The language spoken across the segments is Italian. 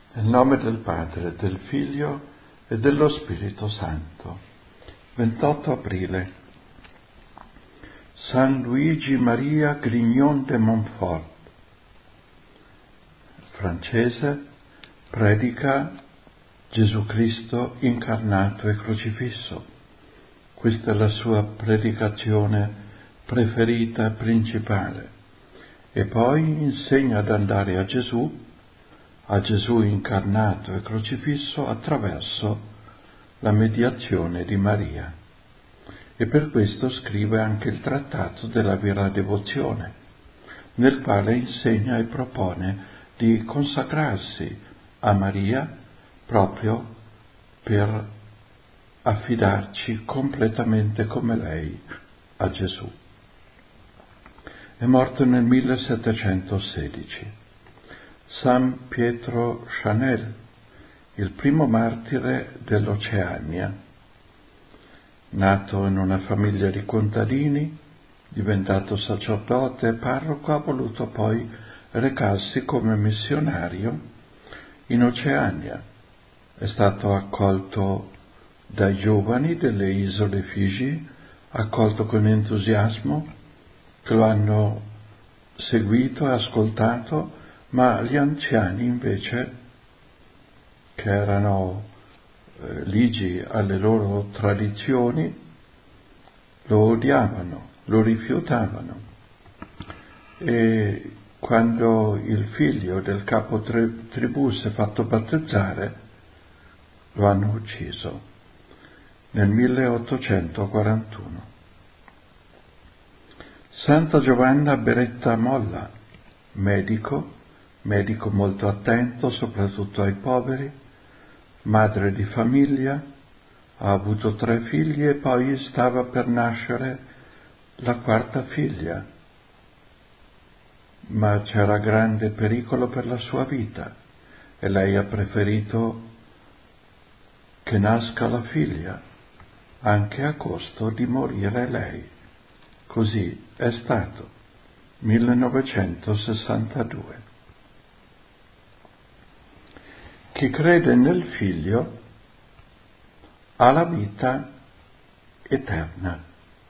Nel nome del Padre, del Figlio e dello Spirito Santo. 28 aprile. San Luigi Maria Grignon de Montfort, francese, predica Gesù Cristo incarnato e crocifisso. Questa è la sua predicazione preferita e principale. E poi insegna ad andare a Gesù incarnato e crocifisso attraverso la mediazione di Maria. E per questo scrive anche il trattato della vera devozione, nel quale insegna e propone di consacrarsi a Maria proprio per affidarci completamente come lei a Gesù. È morto nel 1716. San Pietro Chanel, il primo martire dell'Oceania, nato in una famiglia di contadini, diventato sacerdote e parroco, ha voluto poi recarsi come missionario in Oceania. È stato accolto dai giovani delle isole Figi, accolto con entusiasmo, che lo hanno seguito e ascoltato, ma gli anziani invece, che erano ligi alle loro tradizioni, lo odiavano, lo rifiutavano. E quando il figlio del capo tribù si è fatto battezzare, lo hanno ucciso nel 1841. Santa Giovanna Beretta Molla, medico molto attento soprattutto ai poveri, madre di famiglia, ha avuto 3 figli e poi stava per nascere la 4ª figlia, ma c'era grande pericolo per la sua vita e lei ha preferito che nasca la figlia, anche a costo di morire lei. Così è stato, 1962. Chi crede nel Figlio ha la vita eterna.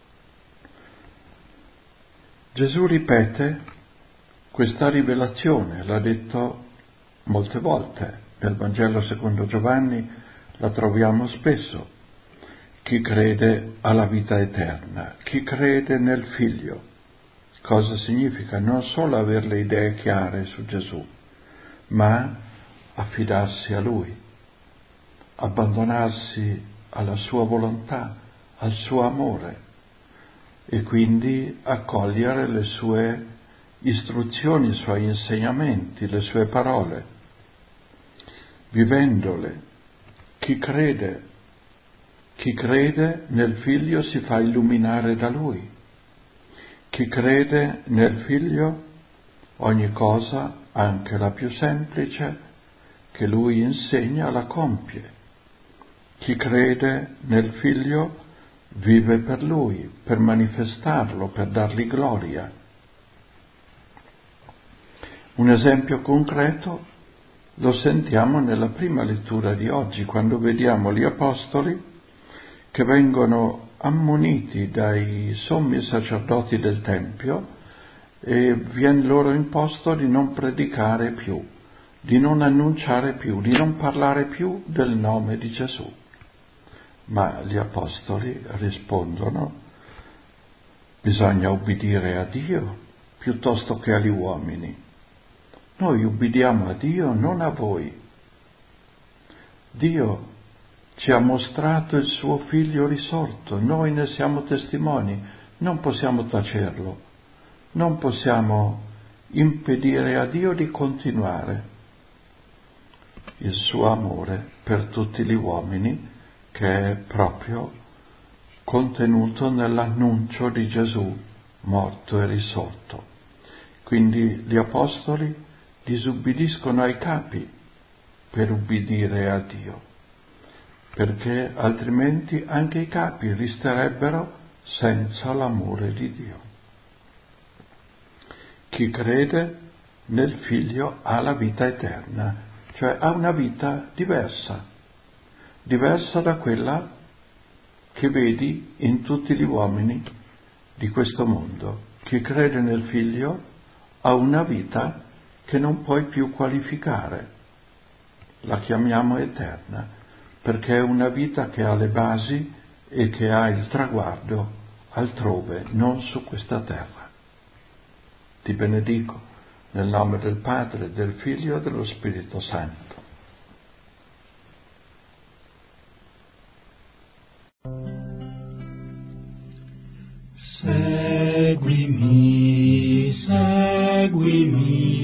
Gesù ripete questa rivelazione, l'ha detto molte volte. Nel Vangelo secondo Giovanni la troviamo spesso. Chi crede ha la vita eterna, chi crede nel Figlio. Cosa significa? Non solo avere le idee chiare su Gesù, ma affidarsi a Lui, abbandonarsi alla sua volontà, al suo amore e quindi accogliere le sue istruzioni, i suoi insegnamenti, le sue parole, vivendole. Chi crede nel Figlio si fa illuminare da Lui. Chi crede nel Figlio, ogni cosa, anche la più semplice, che Lui insegna, la compie. Chi crede nel Figlio vive per Lui, per manifestarlo, per dargli gloria. Un esempio concreto lo sentiamo nella prima lettura di oggi, quando vediamo gli apostoli che vengono ammoniti dai sommi sacerdoti del Tempio e viene loro imposto di non predicare più, di non annunciare più, di non parlare più del nome di Gesù. Ma gli apostoli rispondono: bisogna ubbidire a Dio piuttosto che agli uomini. Noi ubbidiamo a Dio, non a voi. Dio ci ha mostrato il suo Figlio risorto, noi ne siamo testimoni, non possiamo tacerlo, non possiamo impedire a Dio di continuare il suo amore per tutti gli uomini, che è proprio contenuto nell'annuncio di Gesù morto e risorto. Quindi gli apostoli disubbidiscono ai capi per ubbidire a Dio, perché altrimenti anche i capi resterebbero senza l'amore di Dio. Chi crede nel Figlio ha la vita eterna, cioè ha una vita diversa da quella che vedi in tutti gli uomini di questo mondo. Chi crede nel Figlio ha una vita che non puoi più qualificare, la chiamiamo eterna, perché è una vita che ha le basi e che ha il traguardo altrove, non su questa terra. Ti benedico nel nome del Padre, del Figlio e dello Spirito Santo. Seguimi, seguimi.